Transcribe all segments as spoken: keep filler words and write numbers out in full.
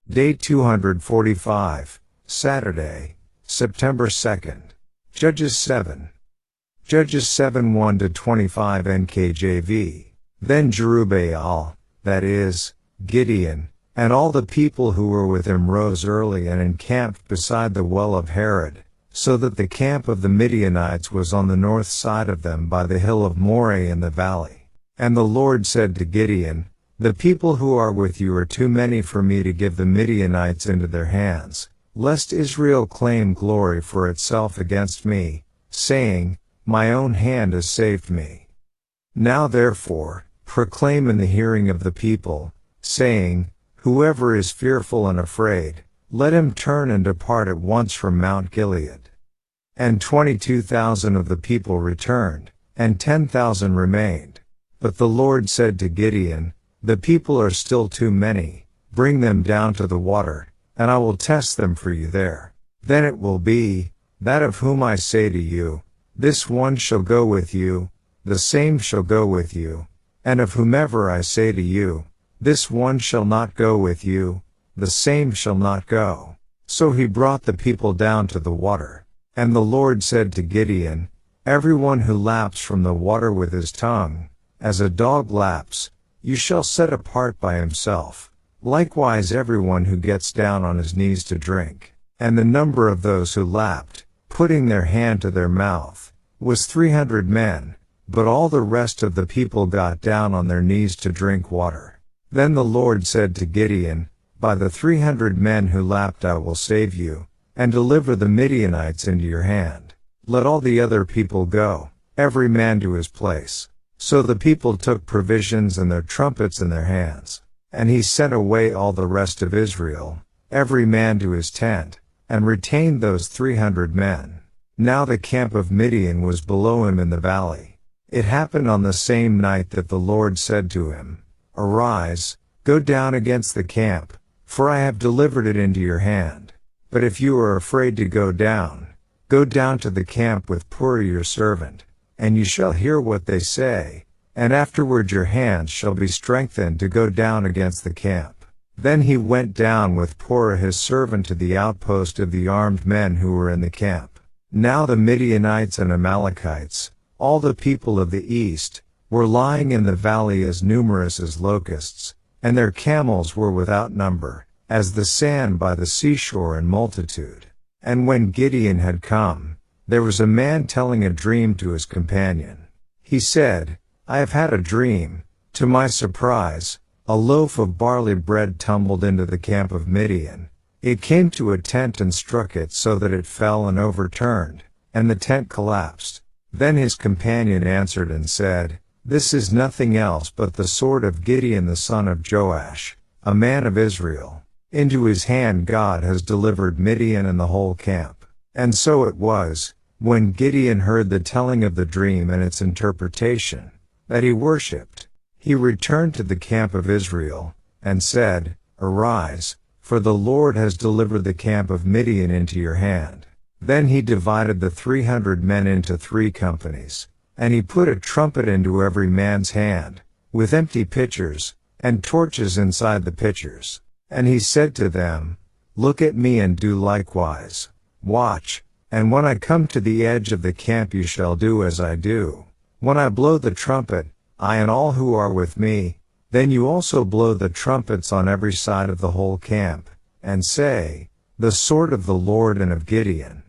Day two hundred forty-five, Saturday, September second. Judges seven. Judges seven one to twenty-five N K J V. Then Jerubbaal, that is, Gideon, and all the people who were with him rose early and encamped beside the well of Harod, so that the camp of the Midianites was on the north side of them by the hill of Moreh in the valley. And the Lord said to Gideon, The people who are with you are too many for me to give the Midianites into their hands, lest Israel claim glory for itself against me, saying, My own hand has saved me. Now therefore, proclaim in the hearing of the people, saying, Whoever is fearful and afraid, let him turn and depart at once from Mount Gilead. And twenty-two thousand of the people returned, and ten thousand remained. But the Lord said to Gideon, The people are still too many, bring them down to the water, and I will test them for you there. Then it will be, that of whom I say to you, This one shall go with you, the same shall go with you, and of whomever I say to you, This one shall not go with you, the same shall not go. So he brought the people down to the water. And the Lord said to Gideon, Everyone who laps from the water with his tongue, as a dog laps, you shall set apart by himself. Likewise everyone who gets down on his knees to drink. And the number of those who lapped, putting their hand to their mouth, was three hundred men, but all the rest of the people got down on their knees to drink water. Then the Lord said to Gideon, By the three hundred men who lapped I will save you, and deliver the Midianites into your hand. Let all the other people go, every man to his place. So the people took provisions and their trumpets in their hands. And he sent away all the rest of Israel, every man to his tent, and retained those three hundred men. Now the camp of Midian was below him in the valley. It happened on the same night that the Lord said to him, Arise, go down against the camp, for I have delivered it into your hand. But if you are afraid to go down, go down to the camp with Purah your servant, and you shall hear what they say, and afterward your hands shall be strengthened to go down against the camp. Then he went down with Purah his servant to the outpost of the armed men who were in the camp. Now the Midianites and Amalekites, all the people of the east, were lying in the valley as numerous as locusts, and their camels were without number, as the sand by the seashore in multitude. And when Gideon had come, there was a man telling a dream to his companion. He said, I have had a dream. To my surprise, a loaf of barley bread tumbled into the camp of Midian. It came to a tent and struck it so that it fell and overturned, and the tent collapsed. Then his companion answered and said, This is nothing else but the sword of Gideon the son of Joash, a man of Israel. Into his hand God has delivered Midian and the whole camp. And so it was, when Gideon heard the telling of the dream and its interpretation, that he worshipped. He returned to the camp of Israel, and said, Arise, for the Lord has delivered the camp of Midian into your hand. Then he divided the three hundred men into three companies, and he put a trumpet into every man's hand, with empty pitchers, and torches inside the pitchers. And he said to them, Look at me and do likewise. Watch, and when I come to the edge of the camp you shall do as I do. When I blow the trumpet, I and all who are with me, then you also blow the trumpets on every side of the whole camp, and say, The sword of the Lord and of Gideon.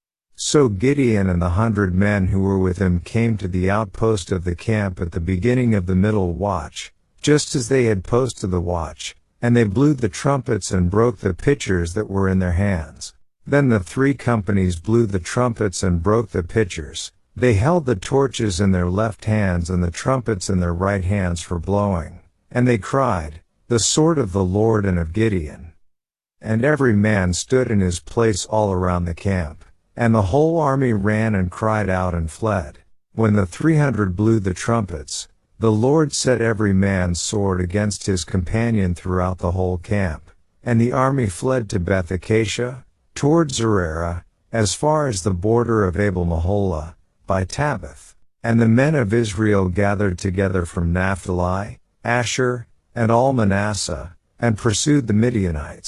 So Gideon and the hundred men who were with him came to the outpost of the camp at the beginning of the middle watch, just as they had posted the watch, and they blew the trumpets and broke the pitchers that were in their hands. Then the three companies blew the trumpets and broke the pitchers. They held the torches in their left hands and the trumpets in their right hands for blowing. And they cried, The sword of the Lord and of Gideon. And every man stood in his place all around the camp. And the whole army ran and cried out and fled. When the three hundred blew the trumpets, the Lord set every man's sword against his companion throughout the whole camp. And the army fled to Beth Acacia, toward Zererah, as far as the border of Abel-Meholah, by Tabbath. And the men of Israel gathered together from Naphtali, Asher, and all Manasseh, and pursued the Midianites.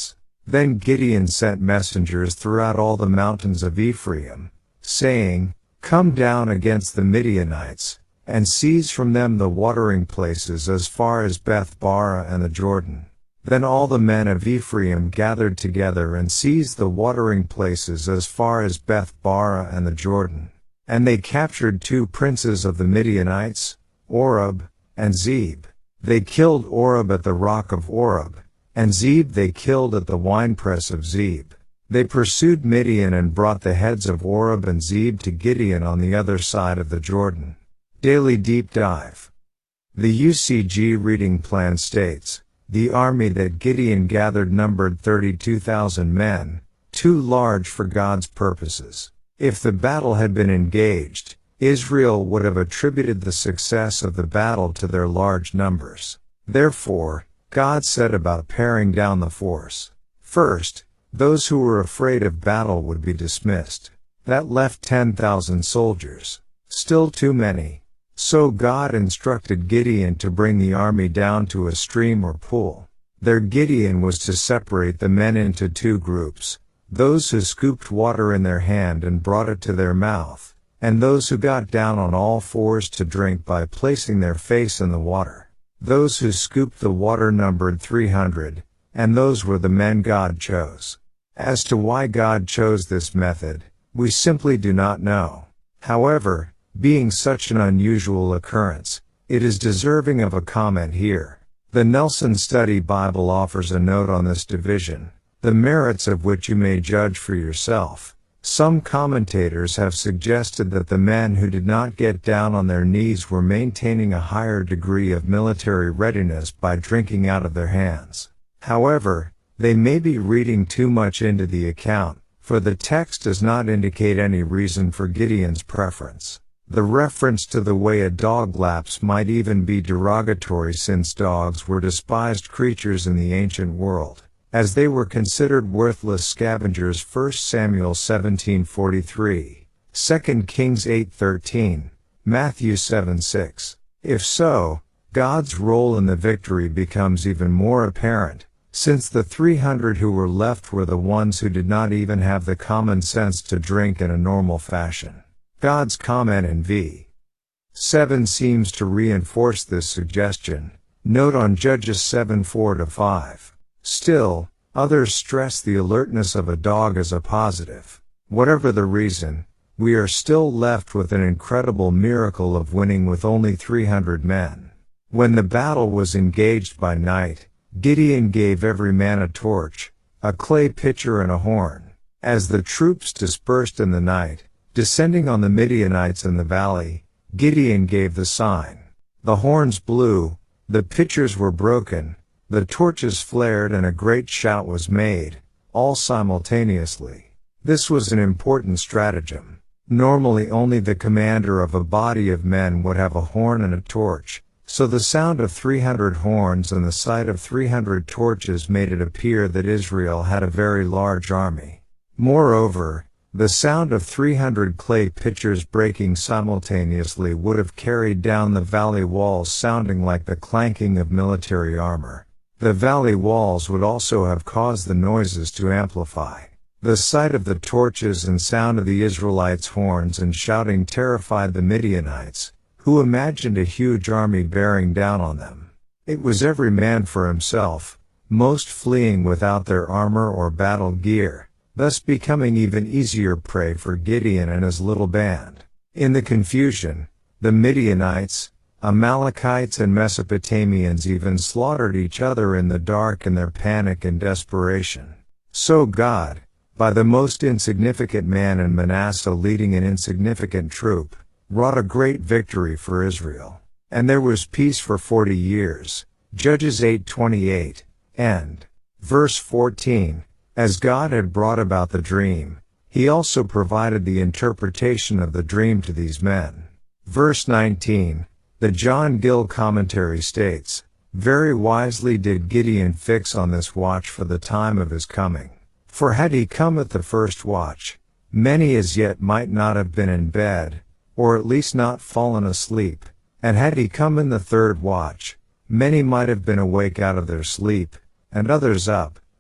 Then Gideon sent messengers throughout all the mountains of Ephraim, saying, Come down against the Midianites, and seize from them the watering places as far as Beth-bara and the Jordan. Then all the men of Ephraim gathered together and seized the watering places as far as Beth-bara and the Jordan. And they captured two princes of the Midianites, Oreb and Zeb. They killed Oreb at the rock of Oreb, and Zeb they killed at the winepress of Zeb. They pursued Midian and brought the heads of Oreb and Zeb to Gideon on the other side of the Jordan. Daily Deep Dive. The U C G reading plan states, the army that Gideon gathered numbered thirty-two thousand men, too large for God's purposes. If the battle had been engaged, Israel would have attributed the success of the battle to their large numbers. Therefore, God set about paring down the force. First, those who were afraid of battle would be dismissed. That left ten thousand soldiers. Still too many. So God instructed Gideon to bring the army down to a stream or pool. There Gideon was to separate the men into two groups, those who scooped water in their hand and brought it to their mouth, and those who got down on all fours to drink by placing their face in the water. Those who scooped the water numbered three hundred, and those were the men God chose. As to why God chose this method, we simply do not know. However, being such an unusual occurrence, it is deserving of a comment here. The Nelson Study Bible offers a note on this division, the merits of which you may judge for yourself. Some commentators have suggested that the men who did not get down on their knees were maintaining a higher degree of military readiness by drinking out of their hands. However, they may be reading too much into the account, for the text does not indicate any reason for Gideon's preference. The reference to the way a dog laps might even be derogatory, since dogs were despised creatures in the ancient world, as they were considered worthless scavengers. First Samuel seventeen forty-three, Second Kings eight thirteen, Matthew seven six. If so, God's role in the victory becomes even more apparent, since the three hundred who were left were the ones who did not even have the common sense to drink in a normal fashion. God's comment in verse seven seems to reinforce this suggestion. Note on Judges seven four to five. Still, others stress the alertness of a dog as a positive. Whatever the reason, we are still left with an incredible miracle of winning with only three hundred men. When the battle was engaged by night, Gideon gave every man a torch, a clay pitcher and a horn. As the troops dispersed in the night, descending on the Midianites in the valley, Gideon gave the sign. The horns blew, the pitchers were broken, the torches flared, and a great shout was made, all simultaneously. This was an important stratagem. Normally only the commander of a body of men would have a horn and a torch, so the sound of three hundred horns and the sight of three hundred torches made it appear that Israel had a very large army. Moreover, the sound of three hundred clay pitchers breaking simultaneously would have carried down the valley walls, sounding like the clanking of military armor. The valley walls would also have caused the noises to amplify. The sight of the torches and sound of the Israelites' horns and shouting terrified the Midianites, who imagined a huge army bearing down on them. It was every man for himself, most fleeing without their armor or battle gear, thus becoming even easier prey for Gideon and his little band. In the confusion, the Midianites, Amalekites and Mesopotamians even slaughtered each other in the dark in their panic and desperation. So God, by the most insignificant man in Manasseh leading an insignificant troop, wrought a great victory for Israel. And there was peace for forty years. Judges eight twenty-eight, and verse fourteen. As God had brought about the dream, he also provided the interpretation of the dream to these men. Verse nineteen, the John Gill commentary states, very wisely did Gideon fix on this watch for the time of his coming. For had he come at the first watch, many as yet might not have been in bed, or at least not fallen asleep, and had he come in the third watch, many might have been awake out of their sleep, and others up,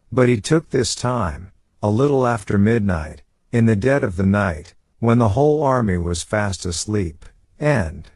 But he took this time, a little after midnight, in the dead of the night, when the whole army was fast asleep, and